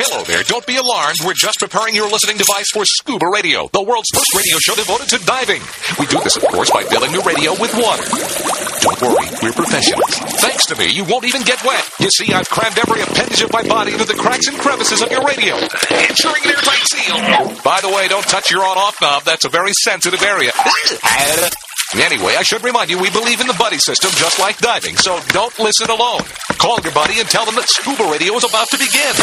Hello there. Don't be alarmed. We're just preparing your listening device for Scuba Radio, the world's first radio show devoted to diving. We do this, of course, by filling your radio with water. Don't worry, we're professionals. Thanks to me, you won't even get wet. You see, I've crammed every appendage of my body into the cracks and crevices of your radio, ensuring an airtight seal. By the way, don't touch your on-off knob. That's a very sensitive area. Anyway, I should remind you, we believe in the buddy system just like diving, so don't listen alone. Call your buddy and tell them that Scuba Radio is about to begin.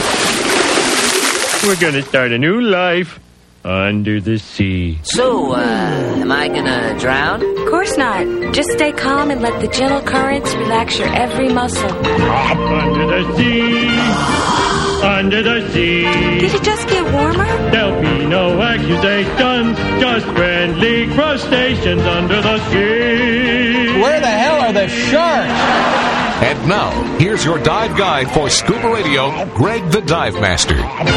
We're going to start a new life under the sea. So, am I gonna drown? Of course not. Just stay calm and let the gentle currents relax your every muscle. Under the sea. Under the sea. Did it just get warmer? There'll be no accusations, just friendly crustaceans under the sea. Where the hell are the sharks? And now, here's your dive guide for Scuba Radio, Greg the Dive Master.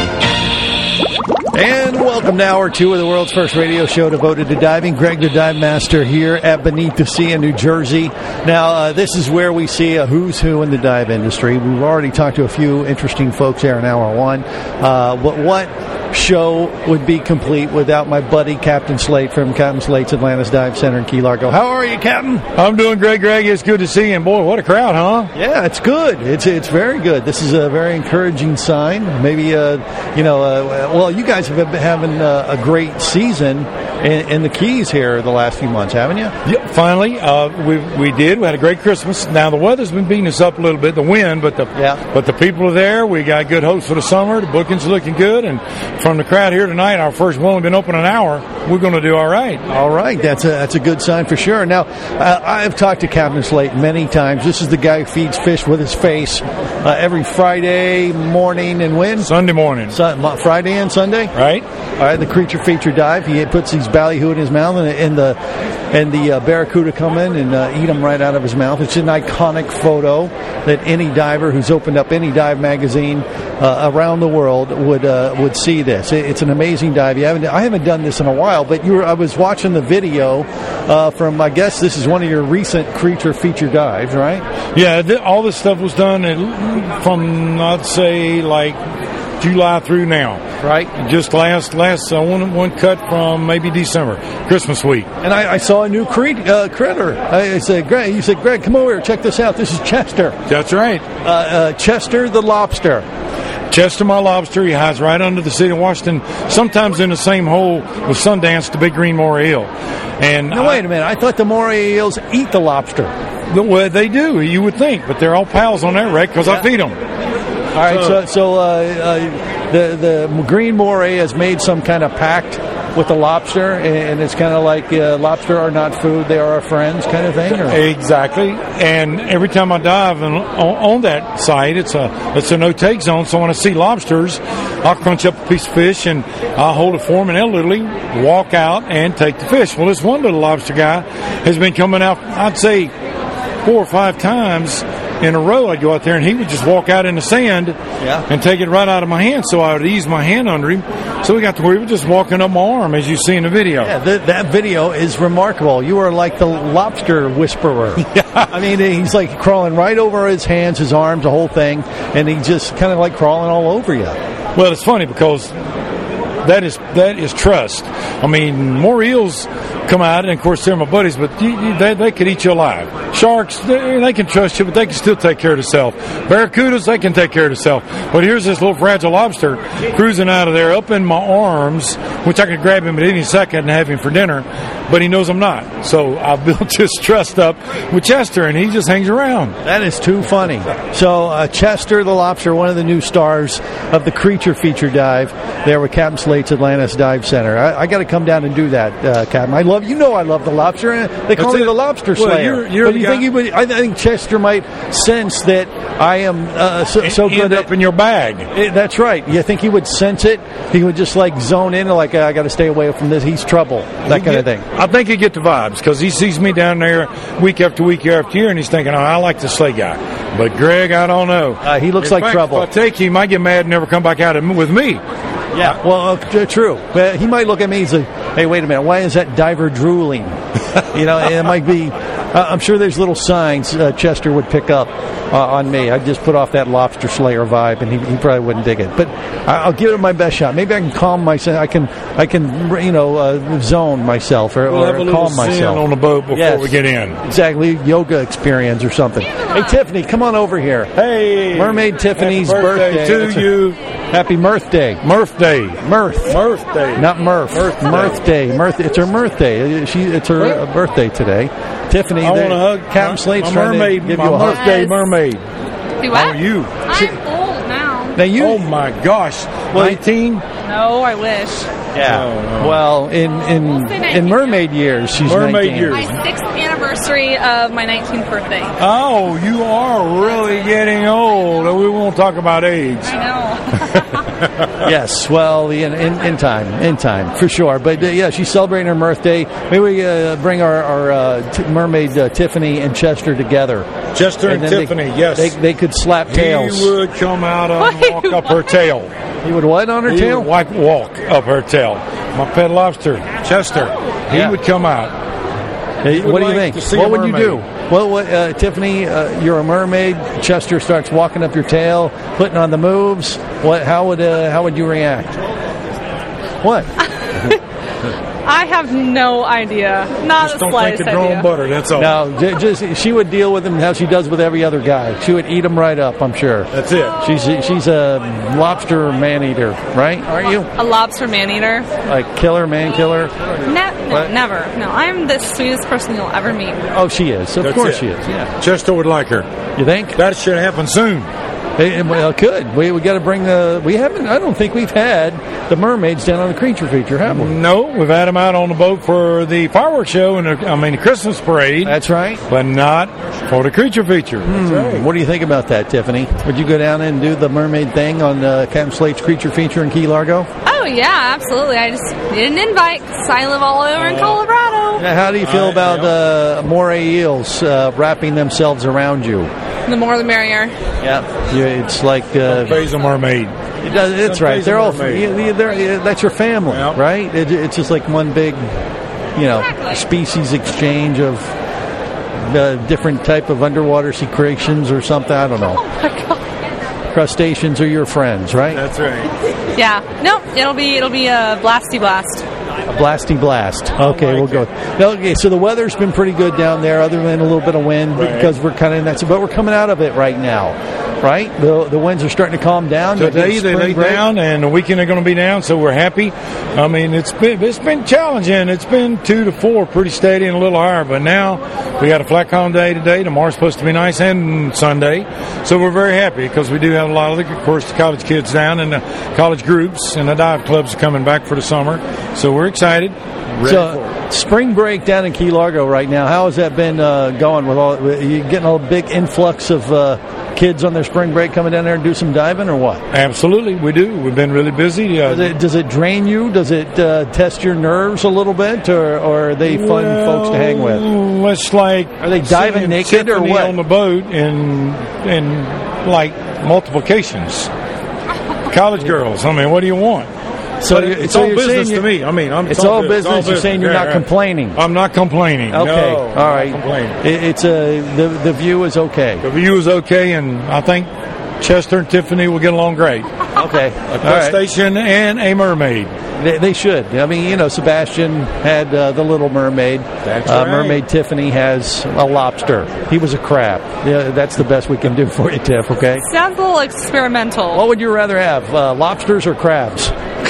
And welcome to Hour 2 of the world's first radio show devoted to diving. Greg the Dive Master here at Beneath the Sea in New Jersey. Now, this is where we see a who's who in the dive industry. We've already talked to a few interesting folks here in Hour 1. What show would be complete without my buddy Captain Slate from Captain Slate's Atlantis Dive Center in Key Largo? How are you, Captain? I'm doing great, Greg. It's good to see you. And boy, what a crowd, huh? Yeah, it's good. It's very good. This is a very encouraging sign. Maybe, well, you guys have been having a great season in the Keys here the last few months, haven't you? Yeah, finally. We did. We had a great Christmas. Now, the weather's been beating us up a little bit, the wind, but the people are there. We got good hopes for the summer. The booking's looking good. And from the crowd here tonight, our first one, we've been open an hour. We're going to do all right. All right. That's a good sign for sure. Now, I've talked to Captain Slate many times. This is the guy who feeds fish with his face every Friday morning and when? Sunday morning. Friday and Sunday? Right. All right, the Creature Feature Dive. He puts these ballyhoo in his mouth, and the barracuda come in and eat them right out of his mouth. It's an iconic photo that any diver who's opened up any dive magazine around the world would see this. It's an amazing dive. I haven't done this in a while, but I was watching the video from, I guess this is one of your recent Creature Feature dives, right? Yeah, all this stuff was done from, I'd say, like July through now. Right. Just last one cut from maybe December, Christmas week. And I saw a new critter. I said, Greg, you said, Greg, come over here, check this out. This is Chester. That's right. Chester the lobster. Chester, my lobster, he hides right under the city of Washington, sometimes in the same hole with Sundance, the big green moray eel. And now, wait a minute. I thought the moray eels eat the lobster. Well, they do, you would think, but they're all pals on that wreck because I feed them. All right, so the green moray has made some kind of pact with the lobster, and it's kind of like lobster are not food, they are our friends kind of thing? Or? Exactly. And every time I dive on that site, it's a no-take zone, so when I see lobsters, I'll crunch up a piece of fish, and I'll hold it for them, and they'll literally walk out and take the fish. Well, this one little lobster guy has been coming out, I'd say, 4 or 5 times in a row. I'd go out there and he would just walk out in the sand and take it right out of my hand, so I would ease my hand under him. So we got to where he was just walking up my arm, as you see in the video. Yeah, that video is remarkable. You are like the lobster whisperer. I mean, he's like crawling right over his hands, his arms, the whole thing, and he just kind of like crawling all over you. Well, it's funny because that is trust. I mean, more eels come out, and of course they're my buddies, but they could eat you alive. Sharks, they can trust you, but they can still take care of themselves. Barracudas, they can take care of themselves. But here's this little fragile lobster cruising out of there up in my arms, which I could grab him at any second and have him for dinner, but he knows I'm not. So I built this trust up with Chester, and he just hangs around. That is too funny. So Chester the lobster, one of the new stars of the Creature Feature Dive there with Captain Slate's Atlantis Dive Center. I got to come down and do that, Captain. I love the lobster. They call me the Lobster Slayer. I think Chester might sense that I am so good up in your bag. That's right. You think he would sense it? He would just like zone in, like I got to stay away from this. He's trouble, that kind of thing. I think he'd get the vibes because he sees me down there week after week, year after year, and he's thinking, I like the Slate guy. But Greg, I don't know. He looks like trouble. If I take him, he might get mad and never come back out with me. Yeah, well, true. But he might look at me and say, hey, wait a minute, why is that diver drooling? It might be I'm sure there's little signs Chester would pick up on me. I'd just put off that lobster slayer vibe, and he probably wouldn't dig it. But I'll give it my best shot. Maybe I can calm myself. I can zone myself or We'll have a calm myself on the boat before we get in. Exactly, yoga experience or something. Hey, Tiffany, come on over here. Hey, Mermaid Tiffany's birthday to you. Happy Mirth Day. Mirth Day. Mirth Day. Not Mirth. Mirth Day. It's her Mirth Day. It's her birthday today. Tiffany, I want to hug Captain Slate's trying mermaid, to give my you a hug. birthday mermaid. Do How what? are you? I'm old now. Now you. Oh my gosh, 19. No, I wish. Yeah. No. Well, in mermaid years, she's Mermaid 19. years. My 6th anniversary of my 19th birthday. Oh, you are really getting old. We won't talk about age. I know. Yes, well, in time, for sure. But yeah, she's celebrating her birthday. Maybe we bring our mermaid Tiffany and Chester together. Chester and Tiffany, yes. They could slap tails. He would come out and walk up her tail. He would what on her He tail? would walk up her tail. My pet lobster, Chester, he would come out. Hey, what do you think? What would you do? Well, Tiffany, you're a mermaid. Chester starts walking up your tail, putting on the moves. How would you react? What? I have no idea. Not Just the don't think slightest of drawn idea. butter, that's all. No, just she would deal with him how she does with every other guy. She would eat him right up, I'm sure. That's it. She's a lobster man-eater, right? Aren't you? A lobster man-eater? Like killer, man-killer? No, never. No, I'm the sweetest person you'll ever meet. Oh, she is. Of That's course it. she is, yeah. Chester would like her. You think? That should happen soon. Well, it could. We got to bring we haven't, I don't think we've had the mermaids down on the creature feature, have we? No, we've had them out on the boat for the fireworks show and the Christmas parade. That's right. But not for the creature feature. That's right. What do you think about that, Tiffany? Would you go down and do the mermaid thing on Captain Slate's creature feature in Key Largo? Oh, yeah, absolutely. I just need an invite because I live all over in Colorado. How do you feel about moray eels wrapping themselves around you? The more the merrier. Yeah, it's like Phase of mermaid. It's right. They're all that's your family, right? It's just like one big, species exchange of different type of underwater secretions or something. I don't know. Oh my God. Crustaceans are your friends, right? That's right. Yeah. No, it'll be a blasty blast. A blasty blast. Okay, we'll go. Okay, so the weather's been pretty good down there, other than a little bit of wind, because we're kind of in that. But we're coming out of it right now, right? The winds are starting to calm down. Today they lay down, and the weekend they're going to be down, so we're happy. I mean, it's been challenging. It's been 2 to 4, pretty steady and a little higher. But now we got a flat calm day today. Tomorrow's supposed to be nice, and Sunday. So we're very happy because we do have a lot of the college kids down, and the college groups and the dive clubs are coming back for the summer. So we're excited. So, spring break down in Key Largo right now. How has that been going? With all you getting a big influx of kids on their spring break coming down there and do some diving, or what? Absolutely, we do. We've been really busy. Does it drain you? Does it test your nerves a little bit, or are they fun folks to hang with? It's like, are they diving naked or what? On the boat in like multiplications. College girls. I mean, what do you want? So it's all business to me. I mean, it's all business. You're saying you're not complaining. I'm not complaining. Okay, no, all right. It's the view is okay. The view is okay, and I think Chester and Tiffany will get along great. Okay, a crustacean and a mermaid. They should. I mean, Sebastian had the Little Mermaid. That's right. Mermaid Tiffany has a lobster. He was a crab. Yeah, that's the best we can do for you, Tiff. Okay. Sounds a little experimental. What would you rather have, lobsters or crabs?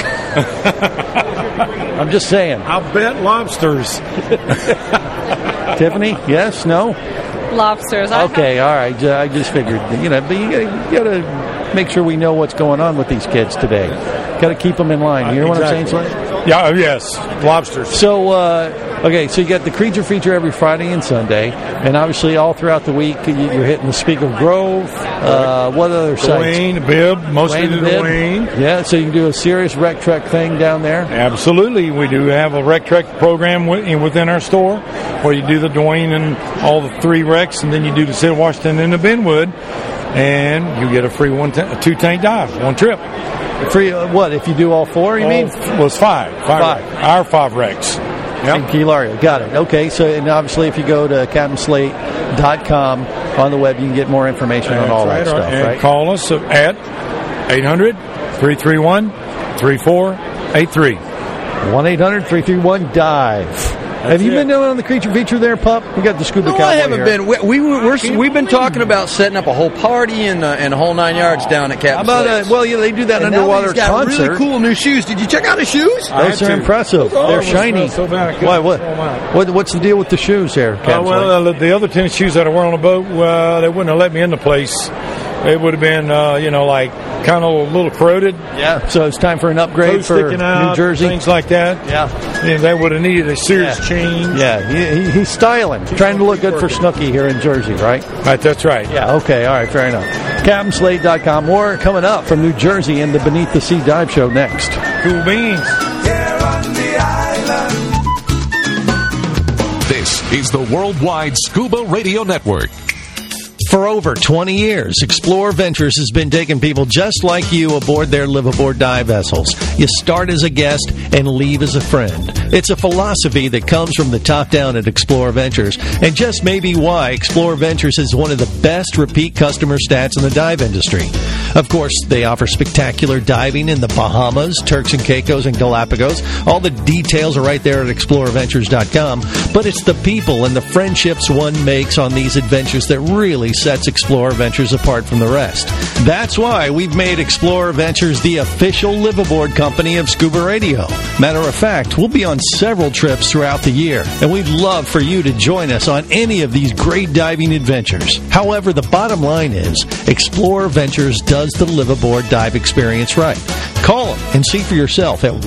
I'm just saying. I'll bet lobsters. Tiffany, yes, no? Lobsters. Okay, all right. I just figured, but you got to make sure we know what's going on with these kids today. Got to keep them in line. You know what I'm saying, Slade? Yeah, yes, lobsters. So, okay, so you got the creature feature every Friday and Sunday, and obviously all throughout the week you're hitting the Spiegel Grove. What other sites? Dwayne, Bibb, mostly the Dwayne. Yeah, so you can do a serious rec trek thing down there. Absolutely, we do have a rec trek program within our store, where you do the Dwayne and all the 3 wrecks, and then you do the Sid Washington and the Benwood, and you get a free 2-tank dive, 1 trip. Free what if you do all 4? You mean? Well, it's 5. Our 5 wrecks. In Key Largo. Got it. Okay, so and obviously if you go to CaptainSlate.com on the web, you can get more information on all that stuff, and right? call us at 800-331-3483. 1-800-331-DIVE. Have you been doing on the creature feature there, Pup? We got the Scuba Cowboy I haven't here. been. We've been talking about setting up a whole party and a whole 9 yards down at Captain Slate's. They do that and underwater now he's got concert. really cool new shoes. Did you check out his shoes? Those are impressive. They're shiny. So bad, What's the deal with the shoes here, Captain Slate? The other tennis shoes that I wear on the boat, they wouldn't have let me in the place. It would have been, like kind of a little corroded. Yeah. So it's time for an upgrade Toes for sticking out, New Jersey. things like that. Yeah. And they would have needed a serious change. Yeah. He's styling, trying to look good for Snooki here in Jersey, right? Right, that's right. Yeah. Okay. All right. Fair enough. CaptainSlate.com. More coming up from New Jersey in the Beneath the Sea Dive Show next. Cool beans. This is the Worldwide Scuba Radio Network. For over 20 years, Explore Ventures has been taking people just like you aboard their live-aboard dive vessels. You start as a guest and leave as a friend. It's a philosophy that comes from the top down at Explore Ventures, and just maybe why Explore Ventures is one of the best repeat customer stats in the dive industry. Of course, they offer spectacular diving in the Bahamas, Turks and Caicos, and Galapagos. All the details are right there at exploreventures.com, but it's the people and the friendships one makes on these adventures that really sets Explorer Ventures apart from the rest. That's why we've made Explorer Ventures the official live-aboard company of Scuba Radio. Matter of fact, we'll be on several trips throughout the year, and we'd love for you to join us on any of these great diving adventures. However, the bottom line is, Explorer Ventures does the live-aboard dive experience right. Call them and see for yourself at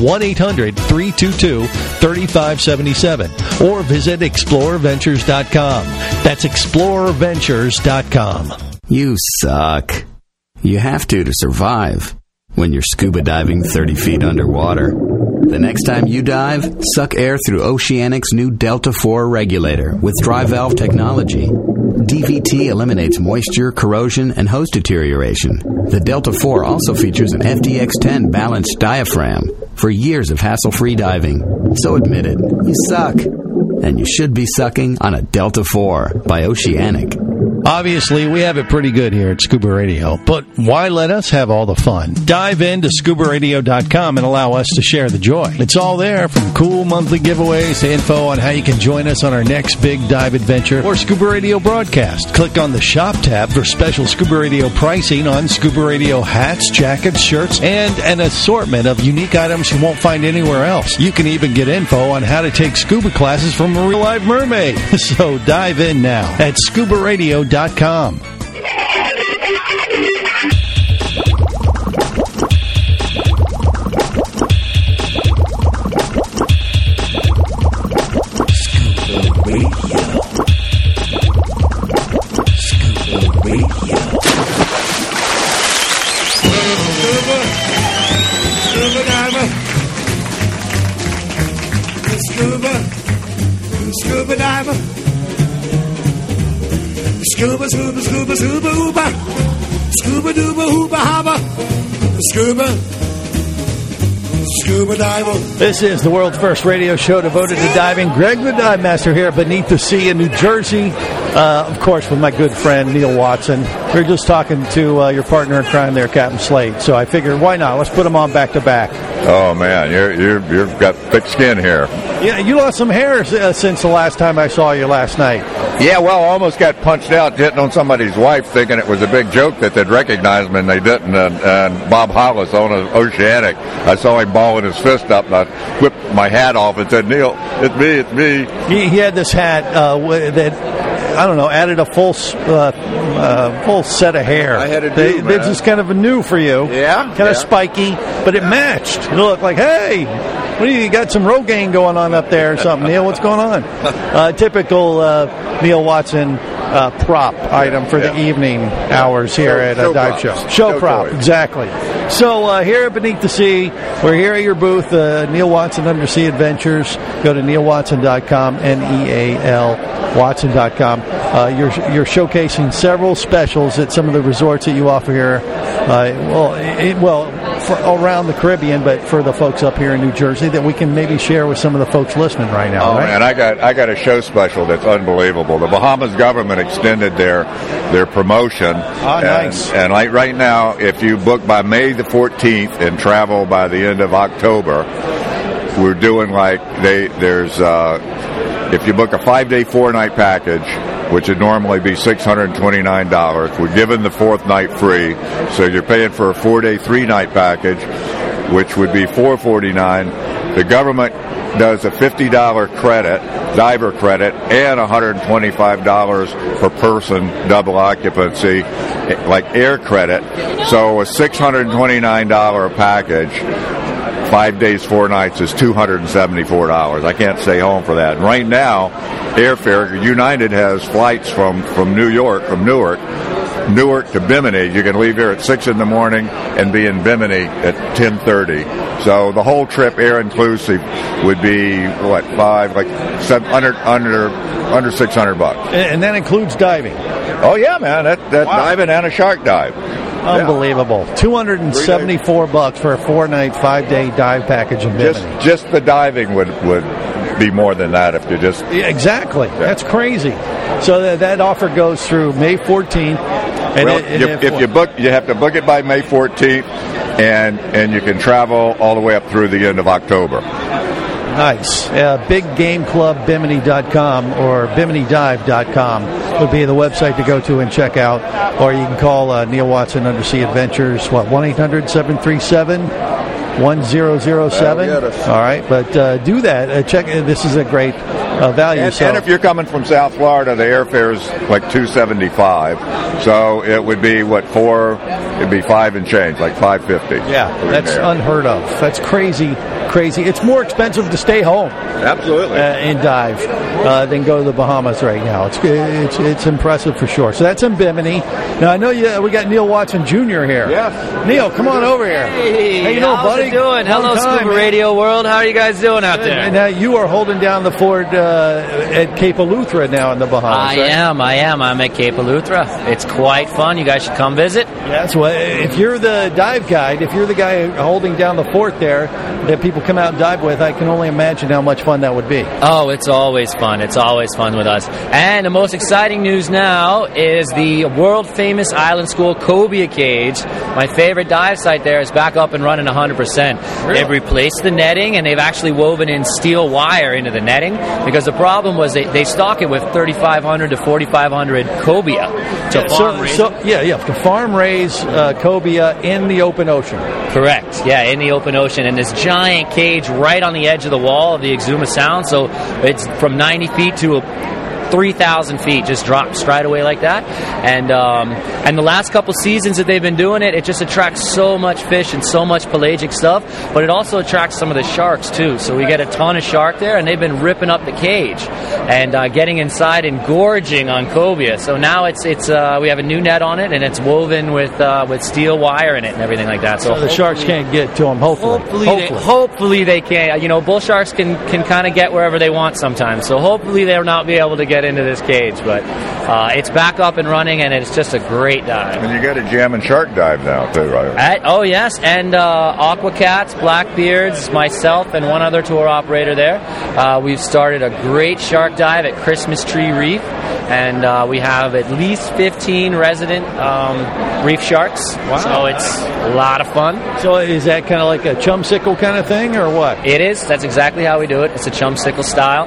1-800-322-3577 or visit explorerventures.com. That's explorerventures.com. You suck. You have to survive when you're scuba diving 30 feet underwater. The next time you dive, suck air through Oceanic's new Delta 4 regulator with dry valve technology. DVT eliminates moisture, corrosion, and hose deterioration. The Delta 4 also features an FDX10 balanced diaphragm for years of hassle-free diving. So admit it, you suck. And you should be sucking on a Delta 4 by Oceanic. Obviously, we have it pretty good here at Scuba Radio, but why let us have all the fun? Dive into ScubaRadio.com and allow us to share the joy. It's all there, from cool monthly giveaways to info on how you can join us on our next big dive adventure or Scuba Radio broadcast. Click on the Shop tab for special Scuba Radio pricing on Scuba Radio hats, jackets, shirts, and an assortment of unique items you won't find anywhere else. You can even get info on how to take scuba classes from a real live mermaid. So dive in now at ScubaRadio.com. Scuba diver. Scuba, scuba, scuba, scuba, ooba. Scuba, dooba, hooba, haba. Scuba diver. This is the world's first radio show devoted to diving. Greg the Dive Master here Beneath the Sea in New Jersey. Of course, with my good friend Neil Watson. We were just talking to your partner in crime there, Captain Slate. So I figured, why not? Let's put them on back to back. Oh man, you've got thick skin here. Yeah, you lost some hair since the last time I saw you last night. Yeah, well, I almost got punched out hitting on somebody's wife, thinking it was a big joke that they'd recognize me, and they didn't. And Bob Hollis on an Oceanic, I saw him balling his fist up, and I whipped my hat off and said, "Neil, it's me, it's me." He had this hat that, I don't know, added a full set of hair. I had to do, They're just kind of new for you. Yeah. Kind of spiky, but it matched. It looked like, hey, what do you got some Rogaine going on up there or something, Neil? What's going on? Typical Neil Watson prop item for the evening hours here at a dive show. Show prop, exactly. So here at Beneath the Sea, we're here at your booth, Neil Watson Undersea Adventures. Go to neilwatson.com, Neal Watson.com. You're showcasing several specials at some of the resorts that you offer here. around the Caribbean, but for the folks up here in New Jersey that we can maybe share with some of the folks listening right now. Oh, right? man, I got a show special that's unbelievable. The Bahamas government extended their promotion. Nice. And like right now, if you book by May the 14th and travel by the end of October, we're doing if you book a 5-day, 4-night package, which would normally be $629, we're giving the 4th night free. So you're paying for a 4-day, 3-night package, which would be $449. The government does a $50 credit, diver credit, and $125 per person double occupancy, like air credit. So a $629 package, 5 days, 4 nights is $274. I can't stay home for that. And right now, airfare, United has flights from Newark to Bimini. You can leave here at 6 in the morning and be in Bimini at 10:30. So the whole trip, air inclusive, would be under $600. And that includes diving. Oh yeah, man, that wow. Diving and a shark dive. Unbelievable. Yeah. $274 for a 4-night, 5-day dive package in Bimini. Just the diving would be more than that if you just... Exactly. Yeah. That's crazy. So that offer goes through May 14th. And if you book, you have to book it by May 14th, and you can travel all the way up through the end of October. Nice. BigGameClubBimini.com or BiminiDive.com would be the website to go to and check out. Or you can call Neil Watson Undersea Adventures, 1-800-737-1007. All right, but do that. Check. This is a great value. And if you're coming from South Florida, the airfare is like $275. So it would be it'd be 5 and change, like $550. Yeah, that's unheard of. That's crazy. It's more expensive to stay home. Absolutely. And dive than go to the Bahamas right now. It's impressive for sure. So that's in Bimini. Now I know we got Neil Watson Jr. here. Yes. Neil, come on over here. Hey, how you doing, buddy? How's it doing? Hello, Scuba Radio World. How are you guys doing out there? Now you are holding down the fort at Cape Eleuthera now in the Bahamas. I am. I'm at Cape Eleuthera. It's quite fun. You guys should come visit. Yes. Well, if you're the dive guide, if you're the guy holding down the fort there that people come out and dive with, I can only imagine how much fun that would be. Oh, it's always fun. It's always fun with us. And the most exciting news now is the world-famous Island School Cobia Cage. My favorite dive site there is back up and running 100%. Really? They've replaced the netting, and they've actually woven in steel wire into the netting, because the problem was they stock it with 3,500 to 4,500 cobia to farm raise. To farm raise cobia in the open ocean. Correct. Yeah, in the open ocean, and this giant cage right on the edge of the wall of the Exuma Sound, so it's from 90 feet to 3,000 feet, just dropped straight away like that. And the last couple seasons that they've been doing it just attracts so much fish and so much pelagic stuff, but it also attracts some of the sharks too. So we get a ton of shark there, and they've been ripping up the cage and getting inside and gorging on cobia. So now it's we have a new net on it, and it's woven with steel wire in it and everything like that. So the sharks can't get to them. Hopefully they can. Bull sharks can kind of get wherever they want sometimes. So hopefully they'll not be able to get into this cage, but it's back up and running, and it's just a great dive. And you got a jam and shark dive now too, right? Oh yes, and Aquacats, Blackbeards, myself, and one other tour operator there. We've started a great shark dive at Christmas Tree Reef, and we have at least 15 resident reef sharks. Wow. So it's a lot of fun. So is that kind of like a chum sickle kind of thing, or what? It is. That's exactly how we do it. It's a chum sickle style,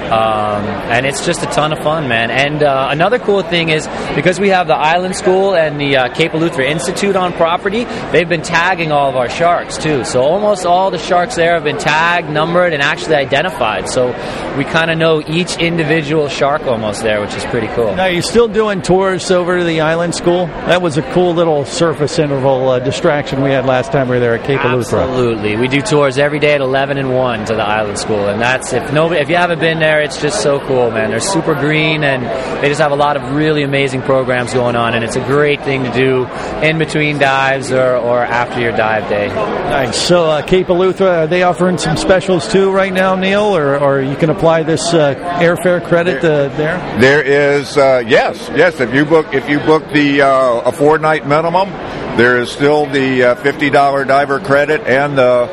and it's just a ton of fun, man. And another cool thing is, because we have the Island School and the Cape Eleuthera Institute on property, they've been tagging all of our sharks too. So almost all the sharks there have been tagged, numbered, and actually identified. So we kind of know each individual shark almost there, which is pretty cool. Now, you're still doing tours over to the Island School? That was a cool little surface interval distraction we had last time we were there at Cape Eleuthera. Absolutely. We do tours every day at 11 and 1 to the Island School, and that's if you haven't been there, it's just so cool, man. They're super green, and they just have a lot of really amazing programs going on, and it's a great thing to do in between dives or after your dive day. Nice. So Cape Eleuthera, are they offering some specials too right now, Neil, or you can apply this airfare credit there? There is yes. If you book the a 4-night minimum, there is still the $50 diver credit and the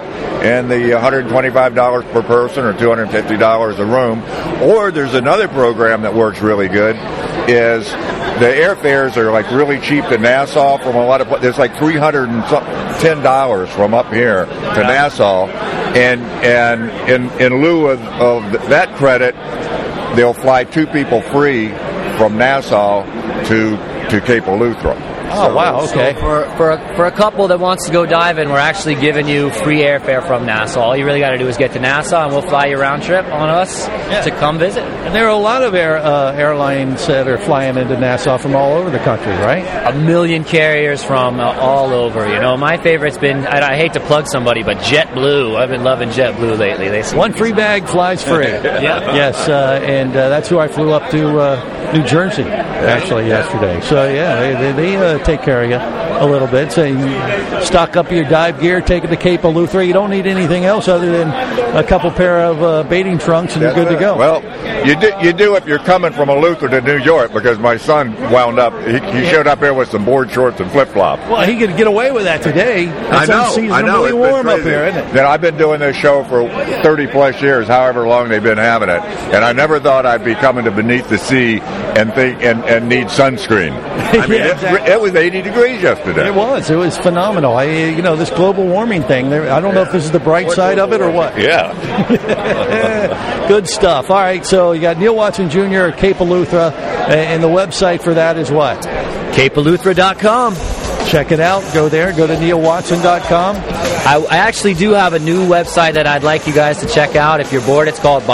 $125 per person or $250 a room. Or there's another program that works really good, is the airfares are like really cheap to Nassau from a lot of, there's like $310 from up here to Nassau, and in lieu of that credit, they'll fly 2 people free from Nassau to Cape Eleuthera. Oh, wow, okay. So for a couple that wants to go diving, we're actually giving you free airfare from Nassau. All you really got to do is get to Nassau, and we'll fly you round trip on us to come visit. And there are a lot of airlines that are flying into Nassau from all over the country, right? 1 million carriers from all over. You know, my favorite's been, I hate to plug somebody, but JetBlue. I've been loving JetBlue lately. One free bag flies free. Yeah. Yes, and that's who I flew up to New Jersey, actually, yesterday. So, yeah, they take care of you a little bit. So you stock up your dive gear, take it to Cape Eleuthera. You don't need anything else other than a couple pair of bathing trunks, and you're good to go. Well, you do if you're coming from Eleuthera to New York, because my son wound up, he showed up here with some board shorts and flip-flops. Well, he could get away with that today. It's unseasonably warm up here, isn't it? Then I've been doing this show for 30-plus years, however long they've been having it, and I never thought I'd be coming to Beneath the Sea and need sunscreen. I mean, it was 80 degrees yesterday. It was phenomenal. This global warming thing, I don't know if this is the bright side of it or what. Yeah. Good stuff. All right, so you got Neil Watson Jr. at Cape Eleuthera, and the website for that is what? CapeEleuthera.com. Check it out. Go there. Go to neilwatson.com. I actually do have a new website that I'd like you guys to check out. If you're bored, it's called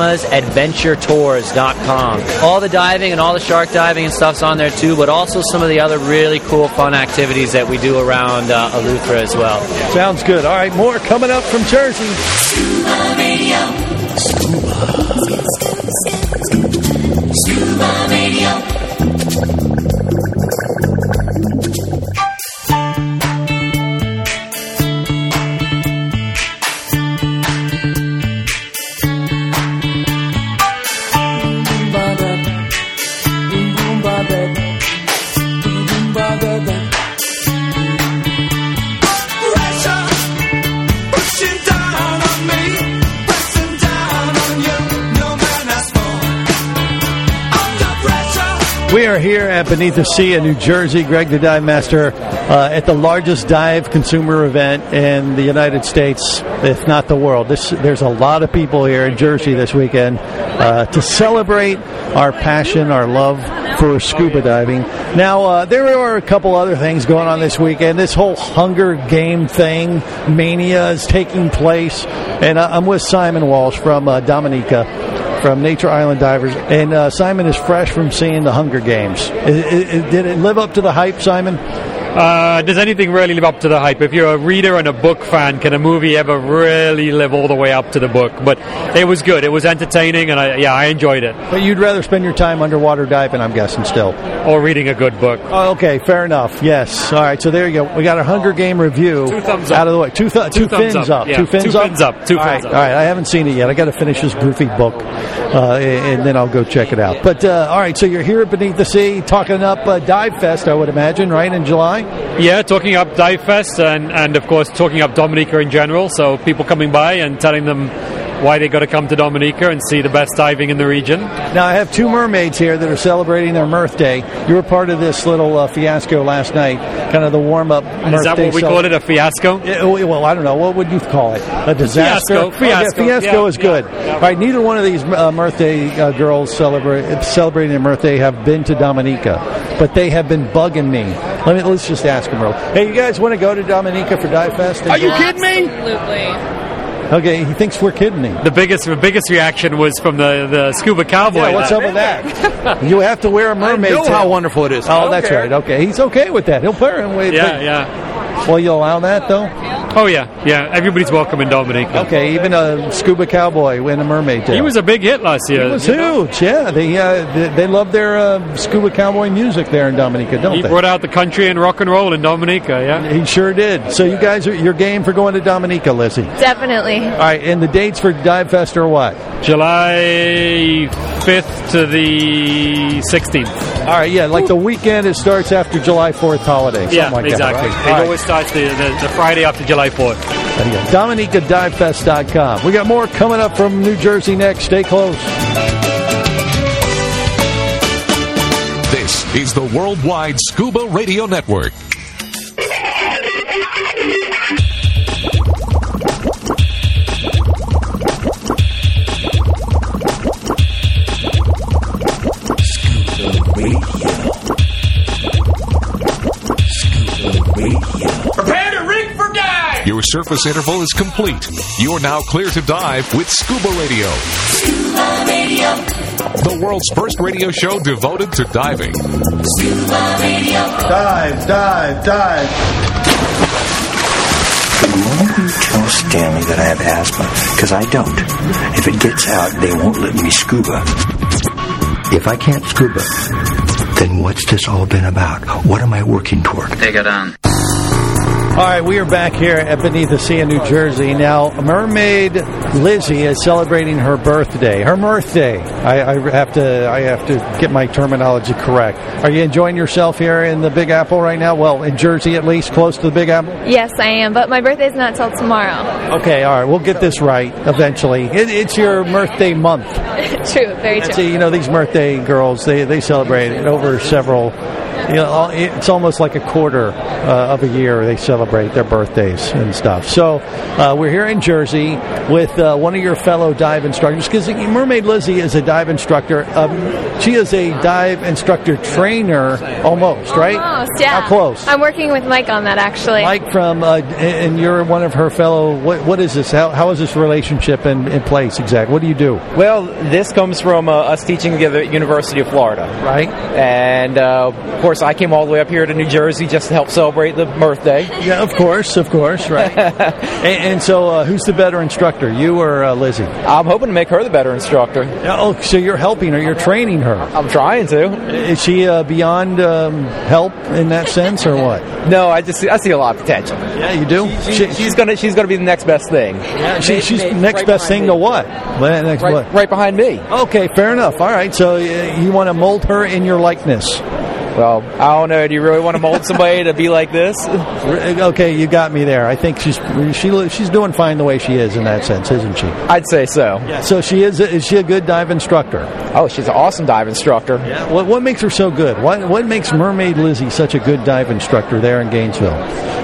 BahamasAdventureTours.com. All the diving and all the shark diving and stuff's on there too, but also some of the other really cool, fun activities that we do around Eleuthera as well. Sounds good. All right, more coming up from Jersey. Scuba Radio. Scuba Radio. We are here at Beneath the Sea in New Jersey. Greg the Dive Master at the largest dive consumer event in the United States, if not the world. There's a lot of people here in Jersey this weekend to celebrate our passion, our love for scuba diving. Now, there are a couple other things going on this weekend. This whole Hunger Game thing, Mania, is taking place. And I'm with Simon Walsh from Dominica, from Nature Island Divers, and Simon is fresh from seeing the Hunger Games. Did it live up to the hype, Simon? Does anything really live up to the hype? If you're a reader and a book fan, can a movie ever really live all the way up to the book? But it was good. It was entertaining, and I enjoyed it. But you'd rather spend your time underwater diving, I'm guessing, still. Or reading a good book. Oh, okay, fair enough. Yes. All right, so there you go. We got a Hunger Game review. 2 thumbs up. Out of the way. Two fins up. Yeah. 2 fins up? 2 fins up. All right, I haven't seen it yet. I got to finish this goofy book, and then I'll go check it out. But, all right, so you're here at Beneath the Sea talking up Dive Fest, I would imagine, right, in July? Yeah, talking up Dive Fest and of course talking up Dominica in general, so people coming by and telling them why they got to come to Dominica and see the best diving in the region. Now, I have 2 mermaids here that are celebrating their Mirth Day. You were part of this little fiasco last night, kind of the warm-up Mirth Day. Is that what we call it, a fiasco? Well, I don't know. What would you call it? A disaster? Fiasco is good. Yeah. All right, neither one of these Mirth Day girls celebrating their Mirth Day have been to Dominica, but they have been bugging me. Let's just ask them real. Hey, you guys want to go to Dominica for Dive Fest? Are you kidding me? Absolutely. Okay, he thinks we're kidding him. The biggest reaction was from the scuba cowboy. Yeah, what's up with that? You have to wear a mermaid. I know how wonderful it is. Oh, that's right. Okay, he's okay with that. He'll wear it. Yeah. Well, you allow that though? Oh, yeah. Everybody's welcome in Dominica. Okay, even a Scuba Cowboy in a mermaid tail. He was a big hit last year. He was huge, yeah. They love their Scuba Cowboy music there in Dominica, don't He they? brought out the country and rock and roll in Dominica, yeah. He sure did. So you guys, you're game for going to Dominica, Lizzie? Definitely. All right, and the dates for Dive Fest are what? July 5th to the 16th. All right, yeah, like the weekend, it starts after July 4th holiday. Yeah, like exactly. That, right? It always starts the Friday after July 4th. DominicaDiveFest.com. We got more coming up from New Jersey next. Stay close. This is the Worldwide Scuba Radio Network. Prepare to rig for dive! Your surface interval is complete. You're now clear to dive with Scuba Radio. Scuba Radio. The world's first radio show devoted to diving. Scuba Radio. Dive, dive, dive. Nobody tells Stanley that I have asthma, because I don't. If it gets out, they won't let me scuba. If I can't scuba, then what's this all been about? What am I working toward? Take it on. All right, we are back here at Beneath the Sea in New Jersey. Now, Mermaid Lizzie is celebrating her birthday. Her birthday. I have to get my terminology correct. Are you enjoying yourself here in the Big Apple right now? Well, in Jersey at least, close to the Big Apple? Yes, I am, but my birthday's not till tomorrow. Okay, all right, we'll get this right eventually. It's your birthday month. True, very true. See, these birthday girls, they celebrate it over several. It's almost like a quarter of a year they celebrate their birthdays and stuff. So we're here in Jersey with one of your fellow dive instructors, because Mermaid Lizzie is a dive instructor. She is a dive instructor trainer, almost, right? Almost, yeah. How close? I'm working with Mike on that, actually. Mike from, and you're one of her fellow, what is this? How is this relationship in place exactly? What do you do? Well, this comes from us teaching together at University of Florida. Right. And, of course, I came all the way up here to New Jersey just to help celebrate the birthday. Yeah, of course, right. and so who's the better instructor, you or Lizzie? I'm hoping to make her the better instructor. Oh, so you're helping her, you're training her. I'm trying to. Is she beyond help in that sense, or what? No, I see a lot of potential. Yeah, you do? She's gonna be the next best thing. Yeah, she's next best thing to what? Right behind me. Okay, fair enough. All right, so you want to mold her in your likeness. Well, I don't know. Do you really want to mold somebody to be like this? Okay, you got me there. I think she's doing fine the way she is in that sense, isn't she? I'd say so. Yeah. So is she a good dive instructor? Oh, she's an awesome dive instructor. Yeah. What makes her so good? What makes Mermaid Lizzie such a good dive instructor there in Gainesville?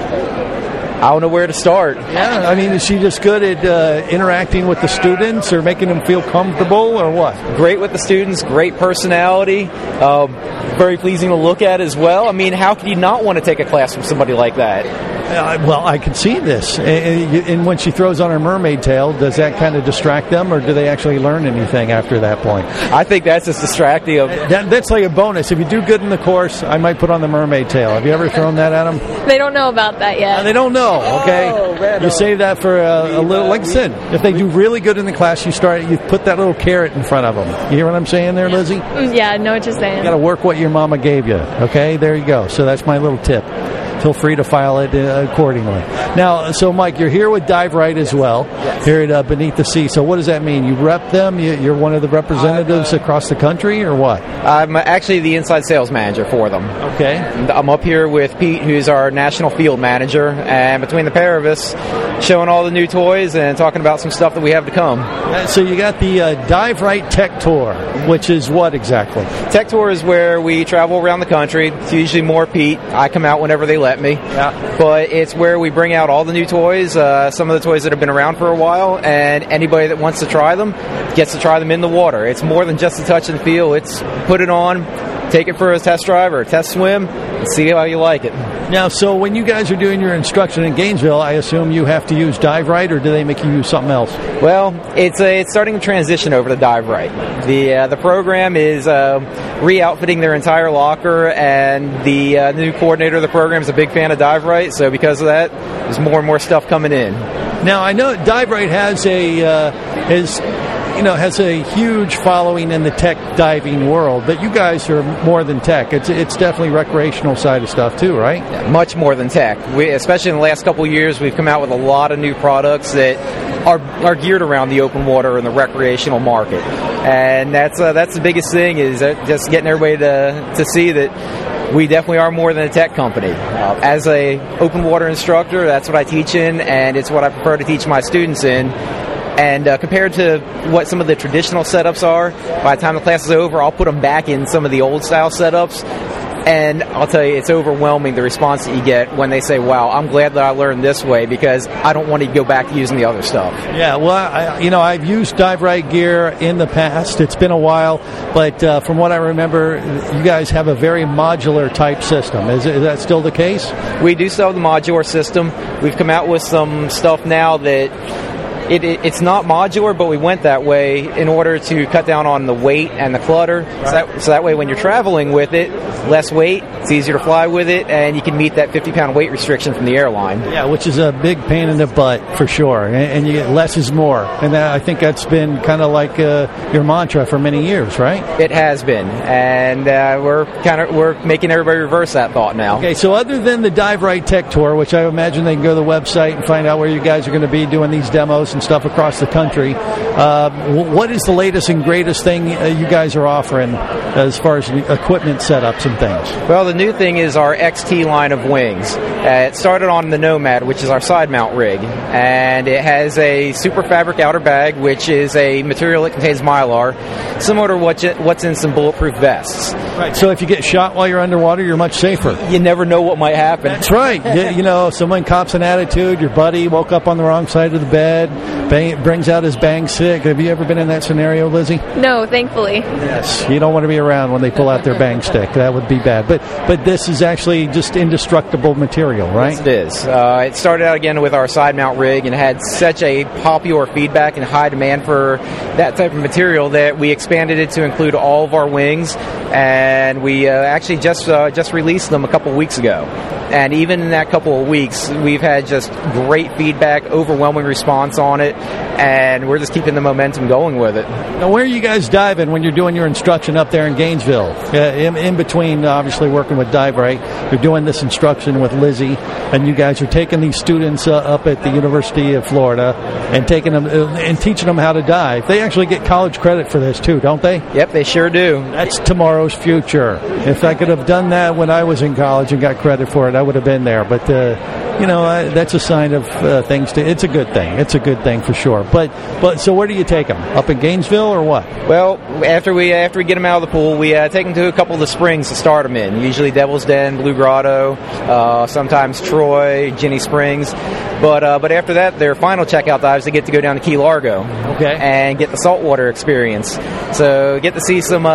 I don't know where to start. Yeah, I mean, is she just good at interacting with the students or making them feel comfortable, or what? Great with the students, great personality, very pleasing to look at as well. I mean, how could you not want to take a class from somebody like that? Well, I can see this. And when she throws on her mermaid tail, does that kind of distract them, or do they actually learn anything after that point? I think that's just distracting. That's like a bonus. If you do good in the course, I might put on the mermaid tail. Have you ever thrown that at them? They don't know about that yet. They don't know, okay? You save that for a little, like I said, if they do really good in the class, you put that little carrot in front of them. You hear what I'm saying there, Lizzie? Yeah, I know what you're saying. You got to work what your mama gave you, okay? There you go. So that's my little tip. Feel free to file it accordingly. Now, so Mike, you're here with Dive Right as well, here at Beneath the Sea. So what does that mean? You rep them? You're one of the representatives across the country, or what? I'm actually the inside sales manager for them. Okay. I'm up here with Pete, who's our national field manager, and between the pair of us, showing all the new toys and talking about some stuff that we have to come. So you got the Dive Right Tech Tour, which is what exactly? Tech Tour is where we travel around the country. It's usually more Pete. I come out whenever they let me. Yeah. But it's where we bring out all the new toys, some of the toys that have been around for a while, and anybody that wants to try them gets to try them in the water. It's more than just a touch and feel. It's put it on, take it for a test drive or a test swim and see how you like it. Now, so when you guys are doing your instruction in Gainesville, I assume you have to use Dive Right, or do they make you use something else? Well, it's starting to transition over to Dive Right. The program is re-outfitting their entire locker, and the new coordinator of the program is a big fan of Dive Right, so because of that, there's more and more stuff coming in. Now, I know Dive Right has a huge following in the tech diving world, but you guys are more than tech. It's definitely recreational side of stuff too, right? Yeah, much more than tech. Especially in the last couple of years, we've come out with a lot of new products that are geared around the open water and the recreational market, and that's the biggest thing, is just getting everybody to see that we definitely are more than a tech company. As a open water instructor, that's what I teach in, and it's what I prefer to teach my students in. And compared to what some of the traditional setups are, by the time the class is over, I'll put them back in some of the old style setups. And I'll tell you, it's overwhelming, the response that you get when they say, wow, I'm glad that I learned this way, because I don't want to go back to using the other stuff. Yeah, well, I've used Dive Right gear in the past. It's been a while, but from what I remember, you guys have a very modular type system. Is that still the case? We do still have the modular system. We've come out with some stuff now that it's not modular, but we went that way in order to cut down on the weight and the clutter. Right. So that way when you're traveling with it, less weight, it's easier to fly with it, and you can meet that 50-pound weight restriction from the airline. Yeah, which is a big pain in the butt for sure. And you get less is more. And I think that's been kind of like your mantra for many years, right? It has been. And we're making everybody reverse that thought now. Okay, so other than the Dive Right Tech Tour, which I imagine they can go to the website and find out where you guys are going to be doing these demos and stuff across the country, what is the latest and greatest thing you guys are offering as far as equipment setups and things? Well, the new thing is our XT line of wings. It started on the Nomad, which is our side mount rig, and it has a super fabric outer bag, which is a material that contains Mylar, similar to what's in some bulletproof vests. Right, so if you get shot while you're underwater, you're much safer. You never know what might happen. That's right. Someone cops an attitude, your buddy woke up on the wrong side of the bed, brings out his bang stick. Have you ever been in that scenario, Lizzie? No, thankfully. Yes, you don't want to be around when they pull out their bang stick. That would be bad. But this is actually just indestructible material, right? Yes, it is. It started out again with our side mount rig and had such a popular feedback and high demand for that type of material that we expanded it to include all of our wings, and we actually just released them a couple of weeks ago. And even in that couple of weeks, we've had just great feedback, overwhelming response on it, and we're just keeping the momentum going with it. Now, where are you guys diving when you're doing your instruction up there in Gainesville? In between, obviously, working with Dive Right, you're doing this instruction with Lizzie, and you guys are taking these students up at the University of Florida and taking them and teaching them how to dive. They actually get college credit for this, too, don't they? Yep, they sure do. That's tomorrow's future. If I could have done that when I was in college and got credit for it, I would have been there. But that's a sign of things. It's a good thing. It's a good thing for sure. But so where do you take them? Up in Gainesville or what? Well, after we get them out of the pool, we take them to a couple of the springs to start them in. Usually Devil's Den, Blue Grotto, sometimes Troy, Ginny Springs. But after that, their final checkout dives, they get to go down to Key Largo, and get the saltwater experience. So get to see some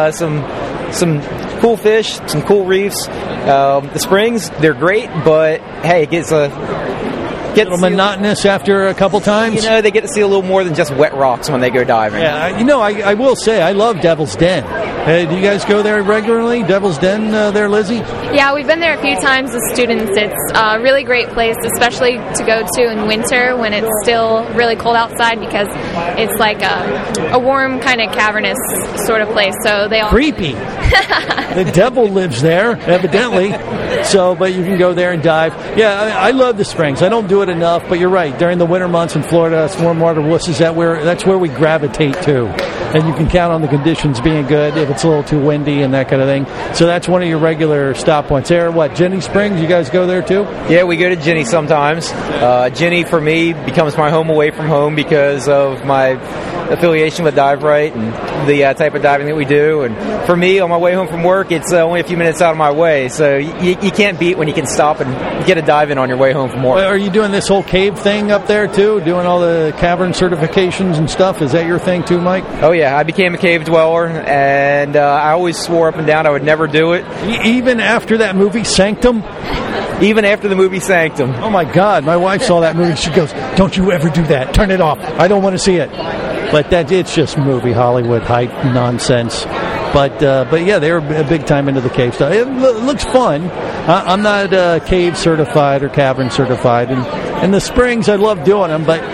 cool fish, some cool reefs. The springs, they're great, but hey, it gets a little monotonous after a couple times. They get to see a little more than just wet rocks when they go diving. Yeah, I will say I love Devil's Den. Do you guys go there regularly? Devil's Den there, Lizzie? Yeah, we've been there a few times as students. It's a really great place, especially to go to in winter when it's still really cold outside, because it's like a warm, kind of cavernous sort of place. So they all creepy. The devil lives there, evidently. But you can go there and dive. Yeah, I love the springs. I don't do it enough, but you're right. During the winter months in Florida, warm water wusses, that's where we gravitate to. And you can count on the conditions being good if it's a little too windy and that kind of thing. So that's one of your regular stop points there. What, Ginny Springs? You guys go there too? Yeah, we go to Ginny sometimes. Ginny, for me, becomes my home away from home because of my affiliation with Dive Right and the type of diving that we do. And for me, on my way home from work, it's only a few minutes out of my way. So you can't beat when you can stop and get a dive in on your way home from work. Are you doing this whole cave thing up there too? Doing all the cavern certifications and stuff? Is that your thing too, Mike? Oh yeah, I became a cave dweller, and I always swore up and down I would never do it. Even after that movie Sanctum? Even after the movie Sanctum. Oh my God, my wife saw that movie. She goes, "Don't you ever do that. Turn it off. I don't want to see it." But it's just movie Hollywood hype nonsense. But yeah, they were big time into the cave stuff. It looks fun. I'm not cave certified or cavern certified, and the springs I love doing them. But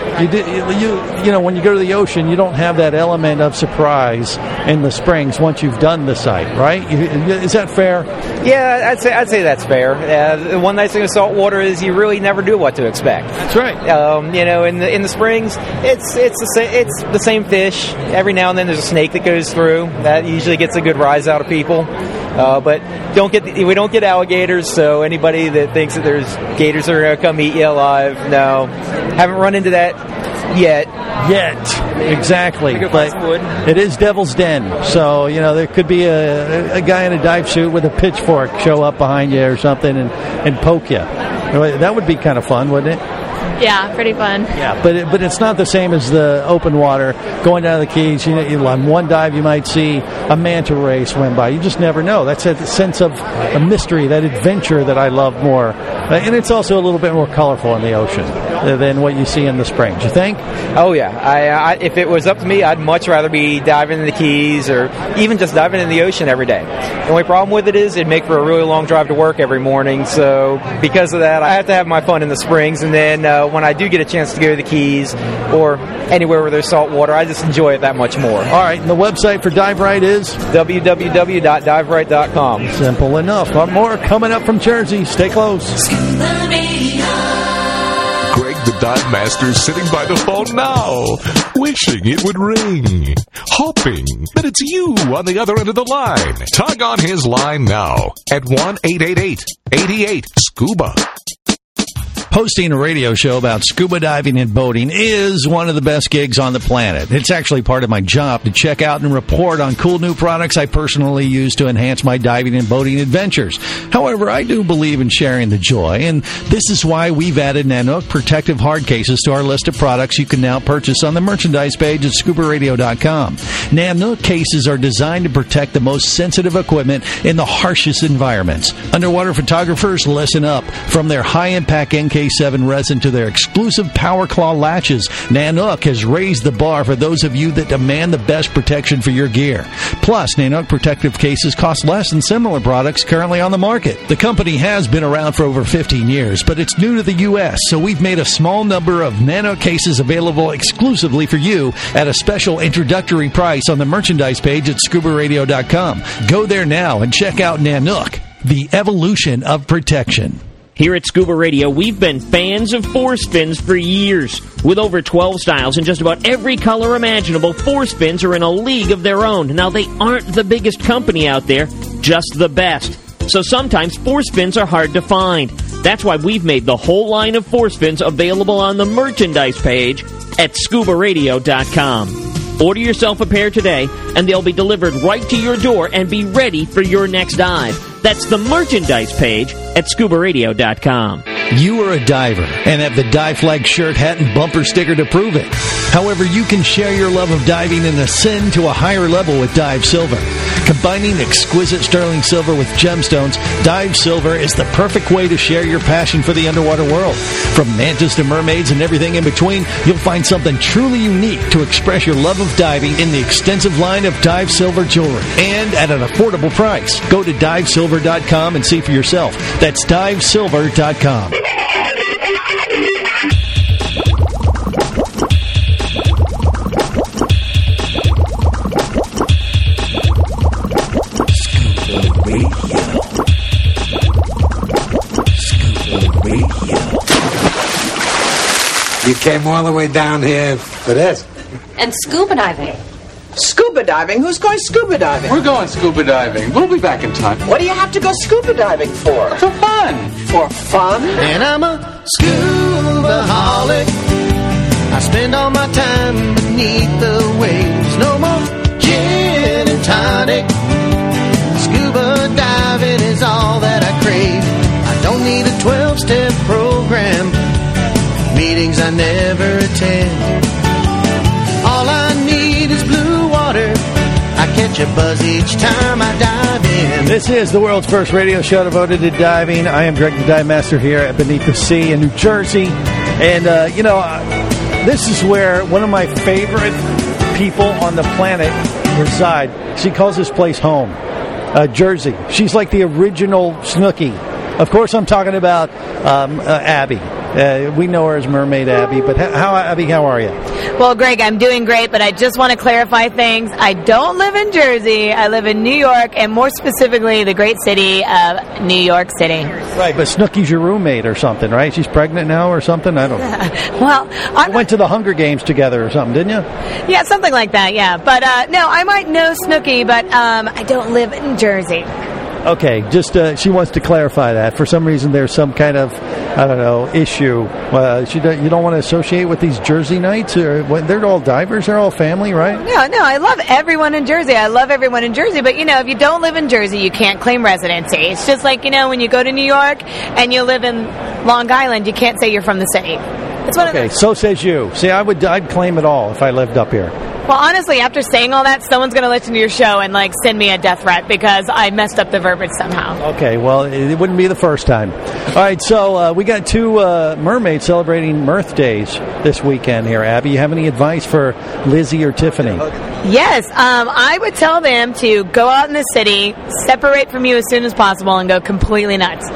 you know when you go to the ocean, you don't have that element of surprise in the springs once you've done the site, right? Is that fair? Yeah, I'd say that's fair. The one nice thing with saltwater is you really never know what to expect. That's right. You know, in the springs, it's the same fish. Every now and then there's a snake that goes through. That usually gets a good rise out of people. But we don't get alligators, so anybody that thinks that there's gators that are going to come eat you alive, no. Haven't run into that yet. Exactly. But it is Devil's Den, so you know there could be a guy in a dive suit with a pitchfork show up behind you or something and poke you. That would be kind of fun, wouldn't it? Yeah, pretty fun. Yeah, but it's not the same as the open water going down the Keys. You know, on one dive you might see a manta ray swim by. You just never know. That's that sense of a mystery, that adventure that I love more. And it's also a little bit more colorful in the ocean than what you see in the springs. You think? Oh yeah. If it was up to me, I'd much rather be diving in the Keys or even just diving in the ocean every day. The only problem with it is it'd make for a really long drive to work every morning. So because of that, I have to have my fun in the springs, and then when I do get a chance to go to the Keys or anywhere where there's salt water, I just enjoy it that much more. All right, and the website for Dive Right is? www.diveright.com. Simple enough. More coming up from Jersey. Stay close. Greg the Dive Master is sitting by the phone now, wishing it would ring, hoping that it's you on the other end of the line. Tug on his line now at 1-888-88-SCUBA. Hosting a radio show about scuba diving and boating is one of the best gigs on the planet. It's actually part of my job to check out and report on cool new products I personally use to enhance my diving and boating adventures. However, I do believe in sharing the joy, and this is why we've added Nanook protective hard cases to our list of products you can now purchase on the merchandise page at ScubaRadio.com. Nanook cases are designed to protect the most sensitive equipment in the harshest environments. Underwater photographers, listen up. From their high-impact NK7 resin to their exclusive Power Claw latches, Nanook has raised the bar for those of you that demand the best protection for your gear. Plus, Nanook protective cases cost less than similar products currently on the market. The company has been around for over 15 years, but it's new to the U.S., so we've made a small number of Nanook cases available exclusively for you at a special introductory price on the merchandise page at ScubaRadio.com. Go there now and check out Nanook, the evolution of protection. Here at Scuba Radio, we've been fans of Force Fins for years. With over 12 styles and just about every color imaginable, Force Fins are in a league of their own. Now, they aren't the biggest company out there, just the best. So sometimes Force Fins are hard to find. That's why we've made the whole line of Force Fins available on the merchandise page at ScubaRadio.com. Order yourself a pair today, and they'll be delivered right to your door and be ready for your next dive. That's the merchandise page at ScubaRadio.com. You are a diver and have the Dive Flag shirt, hat, and bumper sticker to prove it. However, you can share your love of diving and ascend to a higher level with Dive Silver. Combining exquisite sterling silver with gemstones, Dive Silver is the perfect way to share your passion for the underwater world. From mantas to mermaids and everything in between, you'll find something truly unique to express your love of diving in the extensive line of Dive Silver jewelry, and at an affordable price. Go to divesilver.com and see for yourself. That's divesilver.com. You came all the way down here for this? And scuba diving. Scuba diving? Who's going scuba diving? We're going scuba diving. We'll be back in time. What do you have to go scuba diving for? For fun. For fun? And I'm a scuba-holic. I spend all my time beneath the waves. No more gin and tonic. Scuba diving is all that I crave. 12-step program, meetings I never attend. All I need is blue water. I catch a buzz each time I dive in. This is the world's first radio show devoted to diving. I am Greg the Dive Master here at Beneath the Sea in New Jersey. And, this is where one of my favorite people on the planet reside. She calls this place home, Jersey. She's like the original Snooki. Of course, I'm talking about Abby. We know her as Mermaid Abby, but Abby, how are you? Well, Greg, I'm doing great, but I just want to clarify things. I don't live in Jersey. I live in New York, and more specifically, the great city of New York City. Right, but Snooki's your roommate or something, right? She's pregnant now or something? I don't know. Well, I went to the Hunger Games together or something, didn't you? Yeah, something like that, yeah. But, no, I might know Snooki, but I don't live in Jersey. Okay, just she wants to clarify that. For some reason, there's some kind of, issue. You don't want to associate with these Jersey Knights? Or, they're all divers? They're all family, right? No, I love everyone in Jersey. But, if you don't live in Jersey, you can't claim residency. It's just like, when you go to New York and you live in Long Island, you can't say you're from the city. It's one okay, so says you. See, I'd claim it all if I lived up here. Well, honestly, after saying all that, someone's going to listen to your show and, send me a death threat because I messed up the verbiage somehow. Okay, well, it wouldn't be the first time. All right, so we got two mermaids celebrating Mirth Days this weekend here. Abby, you have any advice for Lizzie or Tiffany? Yes, I would tell them to go out in the city, separate from you as soon as possible, and go completely nuts.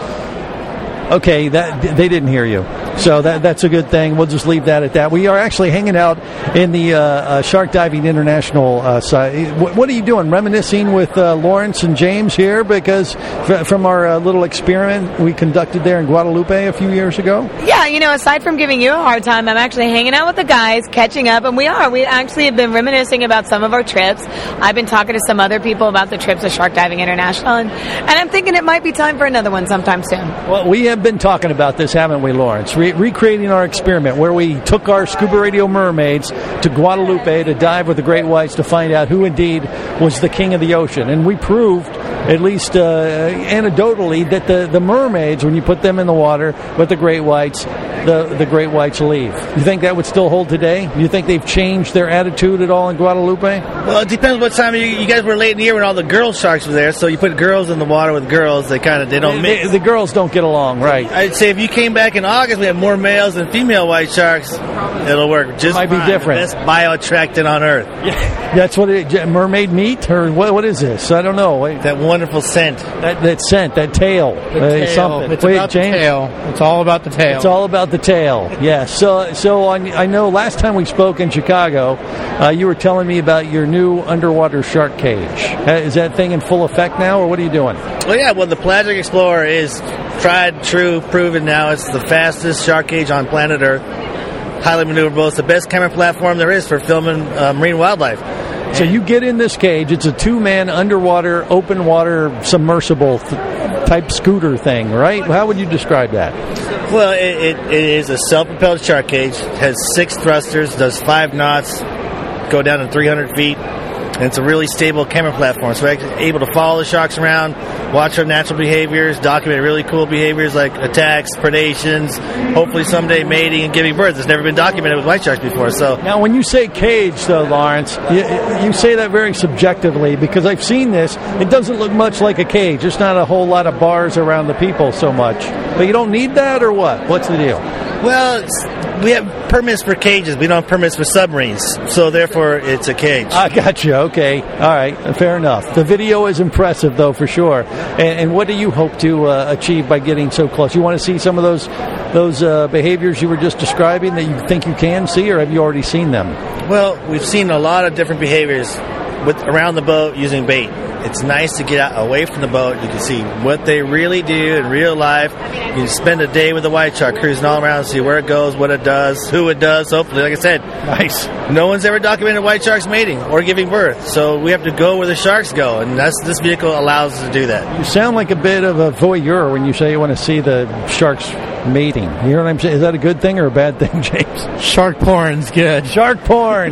Okay, they didn't hear you. So that's a good thing. We'll just leave that at that. We are actually hanging out in the Shark Diving International side. What are you doing? Reminiscing with Lawrence and James here? Because from our little experiment we conducted there in Guadalupe a few years ago? Yeah, aside from giving you a hard time, I'm actually hanging out with the guys, catching up, and we actually have been reminiscing about some of our trips. I've been talking to some other people about the trips of Shark Diving International, and I'm thinking it might be time for another one sometime soon. Well, we have been talking about this, haven't we, Lawrence? Recreating our experiment where we took our Scuba Radio mermaids to Guadalupe to dive with the great whites to find out who indeed was the king of the ocean. And we proved, at least anecdotally, that the mermaids, when you put them in the water with the great whites, the great whites leave. You think that would still hold today? You think they've changed their attitude at all in Guadalupe? Well, it depends what time you guys were late in the year when all the girl sharks were there. So you put girls in the water with girls, they don't mix. The girls don't get along, right? I'd say if you came back in August, we have more males than female white sharks. It'll work just fine. Might be different. The best bioattractant on Earth. Yeah. That's what mermaid meat or what is this? I don't know. Wait. That wonderful scent. That scent, that tail. Something. It's about James? The tail. It's all about the tail. It's all about the tail. Yeah. So I know last time we spoke in Chicago, you were telling me about your new underwater shark cage. Is that thing in full effect now, or what are you doing? Well, yeah. Well, the Pelagic Explorer is tried, true, proven now. It's the fastest shark cage on planet Earth. Highly maneuverable. It's the best camera platform there is for filming marine wildlife. So you get in this cage. It's a two-man underwater, open water, submersible type scooter thing, right? How would you describe that? Well, it is a self-propelled shark cage. It has 6 thrusters, does 5 knots, go down to 300 feet. And it's a really stable camera platform, so we're able to follow the sharks around, watch their natural behaviors, document really cool behaviors like attacks, predations, hopefully someday mating and giving birth. It's never been documented with white sharks before. So now, when you say cage, though, Lawrence, you say that very subjectively because I've seen this. It doesn't look much like a cage. There's not a whole lot of bars around the people so much. But you don't need that, or what? What's the deal? Well, we have permits for cages. We don't have permits for submarines. So, therefore, it's a cage. I got you. Okay. All right. Fair enough. The video is impressive, though, for sure. And what do you hope to achieve by getting so close? You want to see some of those behaviors you were just describing that you think you can see, or have you already seen them? Well, we've seen a lot of different behaviors around the boat using bait. It's nice to get out away from the boat. You can see what they really do in real life. You can spend a day with the white shark, cruising all around, see where it goes, what it does, who it does. Hopefully, like I said, nice. No one's ever documented white sharks mating or giving birth, so we have to go where the sharks go, and this vehicle allows us to do that. You sound like a bit of a voyeur when you say you want to see the sharks mating. You know what I'm saying? Is that a good thing or a bad thing, James? Shark porn's good. Shark porn.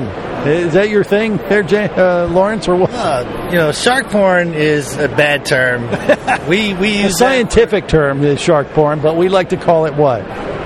Is that your thing there, Lawrence, or what? Shark porn is a bad term. We use a scientific term is shark porn, but we like to call it what?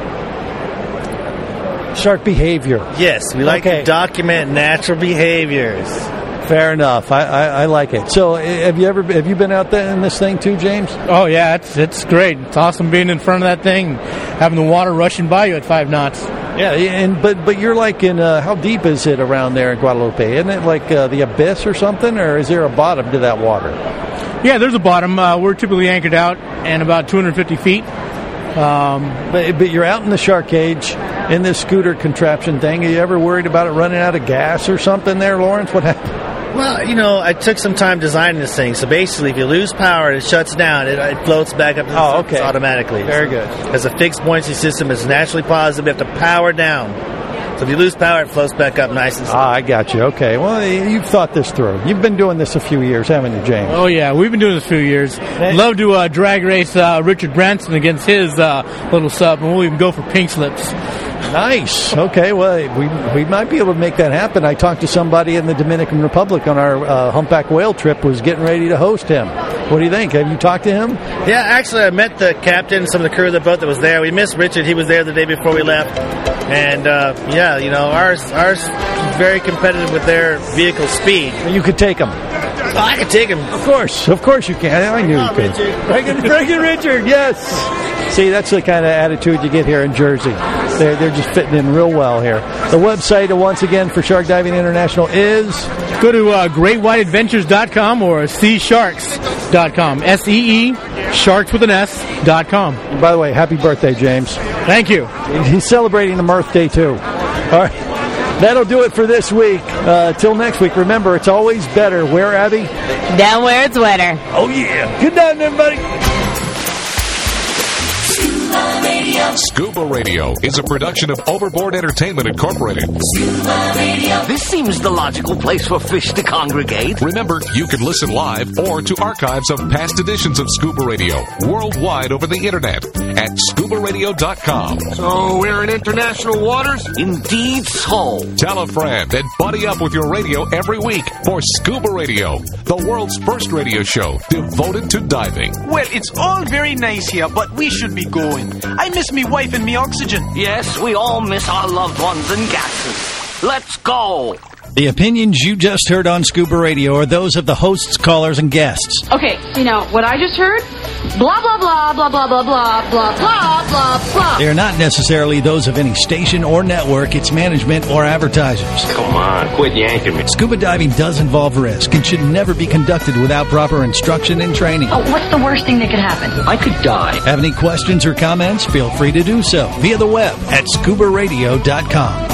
Shark behavior. Yes, we like to document natural behaviors. Fair enough. I like it. So, have you been out there in this thing too, James? Oh yeah, it's great. It's awesome being in front of that thing, having the water rushing by you at 5 knots. Yeah, but you're like in how deep is it around there in Guadalupe? Isn't it like the abyss or something, or is there a bottom to that water? Yeah, there's a bottom. We're typically anchored out and about 250 feet. But you're out in the shark cage in this scooter contraption thing. Are you ever worried about it running out of gas or something there, Lawrence? What happened? Well, I took some time designing this thing. So basically, if you lose power, it shuts down. It floats back up to the surface automatically. Very good. As a fixed buoyancy system, it's naturally positive. You have to power down. So if you lose power, it floats back up nice and slow. I got you. Okay. Well, you've thought this through. You've been doing this a few years, haven't you, James? Oh, yeah. We've been doing this a few years. Love to drag race Richard Branson against his little sub, and we'll even go for pink slips. Nice. Okay, well, we might be able to make that happen. I talked to somebody in the Dominican Republic on our humpback whale trip who was getting ready to host him. What do you think? Have you talked to him? Yeah, actually, I met the captain, some of the crew of the boat that was there. We missed Richard. He was there the day before we left. And, ours is very competitive with their vehicle speed. You could take him. Oh, I could take him. Of course you can. I knew you could. Frankie Richard, yes. See, that's the kind of attitude you get here in Jersey. They're just fitting in real well here. The website, once again, for Shark Diving International is? Go to greatwhiteadventures.com or seasharks.com. S-E-E, sharks with an S.com. And by the way, happy birthday, James. Thank you. He's celebrating the Mirth Day, too. All right. That'll do it for this week. Till next week, remember, it's always better. Where, Abby? Down where it's wetter. Oh, yeah. Good night, everybody. Scuba Radio is a production of Overboard Entertainment Incorporated. Scuba Radio. This seems the logical place for fish to congregate. Remember, you can listen live or to archives of past editions of Scuba Radio worldwide over the internet at scubaradio.com. So we're in international waters? Indeed so. Tell a friend and buddy up with your radio every week for Scuba Radio, the world's first radio show devoted to diving. Well, it's all very nice here, but we should be going. I miss me wife and me oxygen. Yes, we all miss our loved ones and gases. Let's go. The opinions you just heard on Scuba Radio are those of the hosts, callers, and guests. Okay, what I just heard? Blah, blah, blah, blah, blah, blah, blah, blah, blah, blah, blah. They are not necessarily those of any station or network, its management, or advertisers. Come on, quit yanking me. Scuba diving does involve risk and should never be conducted without proper instruction and training. Oh, what's the worst thing that could happen? I could die. Have any questions or comments? Feel free to do so via the web at scubaradio.com.